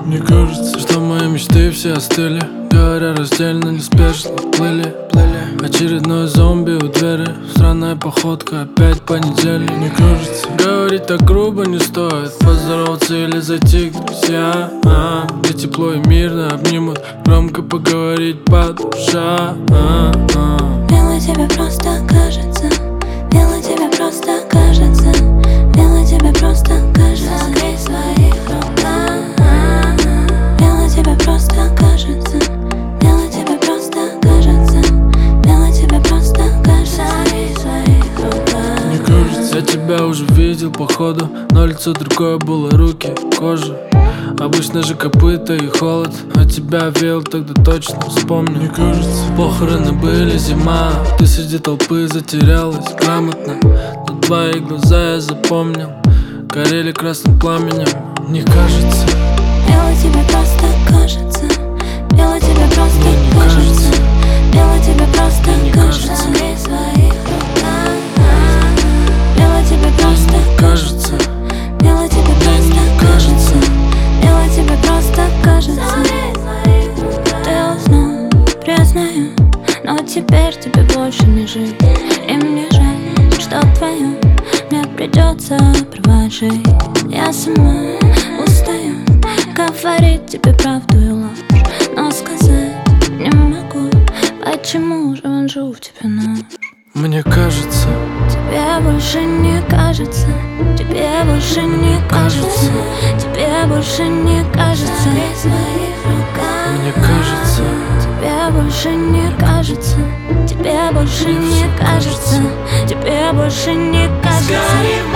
Мне кажется, что мои мечты все остыли, говоря раздельно, неспешно плыли. Очередной зомби у двери, странная походка, опять понедельник. Мне кажется, говорить так грубо не стоит, поздороваться или зайти к друзьям, где тепло и мирно обнимут, громко поговорить по душам. Мило тебе просто кажется, мило тебе просто кажется, мило тебе просто кажется. Согрей в своих руках. Мило тебе просто кажется, мило тебе просто кажется, мило тебе просто кажется. Согрей в своих руках. Мне кажется, я тебя уже видел походу, но лицо другое было, руки, кожа. Обычно же копыта и холод, а тебя веял тогда точно, вспомню. Мне кажется, похороны были зима, ты среди толпы затерялась грамотно, но твои глаза я запомнил, горели красным пламенем. Мне кажется, мило тебе просто кажется, мило тебе просто кажется, мило тебе просто кажется. Согрей в своих руках. Мило тебе просто кажется, мило тебе просто кажется, мило тебе просто кажется. Ты узнал, признаю, но теперь тебе больше не жить. И мне жаль, что твою мне придется обрывать жизнь. Я сама устаю говорить тебе правду и ложь, но сказать не могу, почему же вонжу в тебя нож. мне кажется, Тебе больше не кажется, тебе больше не кажется, тебе больше не кажется. В своих руках. мне кажется, Тебе больше не кажется, тебе больше не кажется, тебе больше не кажется.